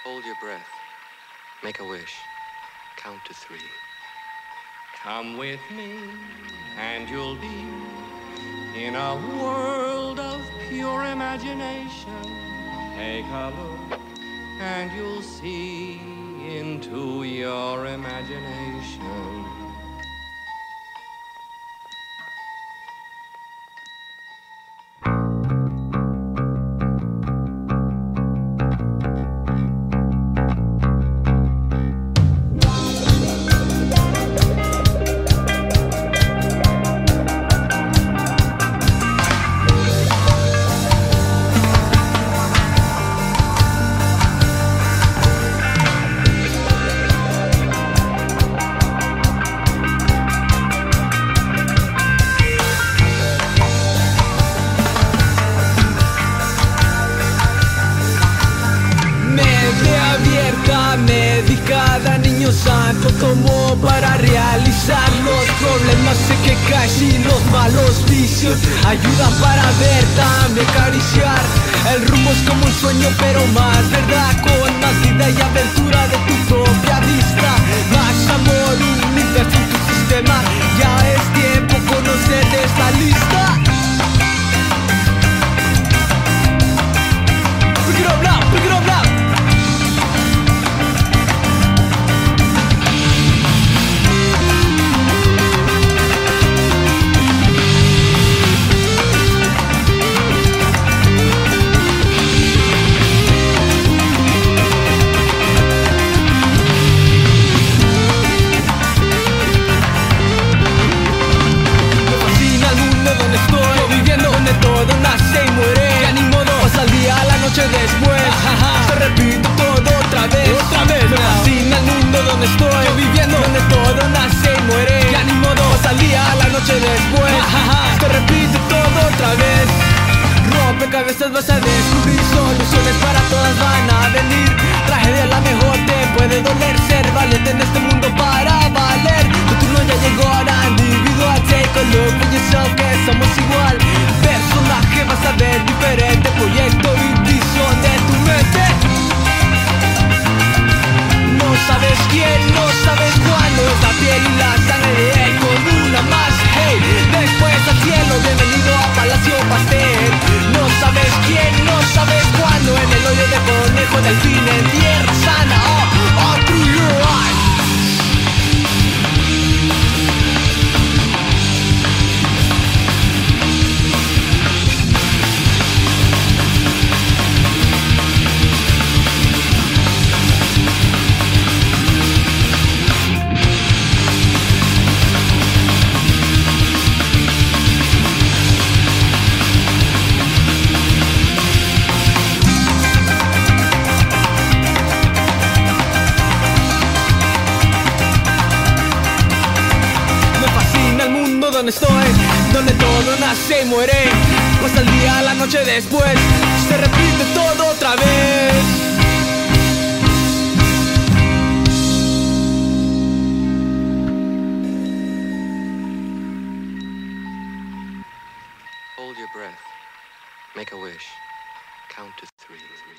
Hold your breath. Make a wish. Count to 3. Come with me, and you'll be in a world of pure imagination. Take a look, and you'll see into your imagination. Medicada, niño santo, como para realizar los problemas sé que caes y los malos vicios ayudan para ver, también acariciar. El rumbo es como un sueño pero más verdad, con más vida y apertura de tu propia vista. Más amor, universo en tu sistema, ya es tiempo conocer de esta lista. Pick it up now, pick it up now. Todo nace y muere, ya ni modo, pasa el día, la noche después. Te repito todo otra vez. Me fascina el mundo donde estoy yo viviendo, donde todo nace y muere, ya ni modo, pasa el día, la noche después. Te repito todo otra vez. Rompecabezas vas a descubrir, soluciones para todas van a venir. Tragedia la mejor te puede doler, ser valiente en este mundo para valer. Tu turno ya llegó, ahora individual. Take a look at yourself, que somos igual. Personaje vas a ver diferente, proyecto y visión de tu mente. No sabes quién, no sabes cuándo, es la piel y la sangre de él con una más. Hey, después al cielo, bienvenido a Palacio Pastel. No sabes quién, no sabes cuándo, en el hoyo de conejo del fin en tierra sana. Oh, through your eyes. Donde estoy, donde todo nace y muere, pasa el día, la noche después, se repite todo otra vez. Hold your breath. Make a wish. Count to 3.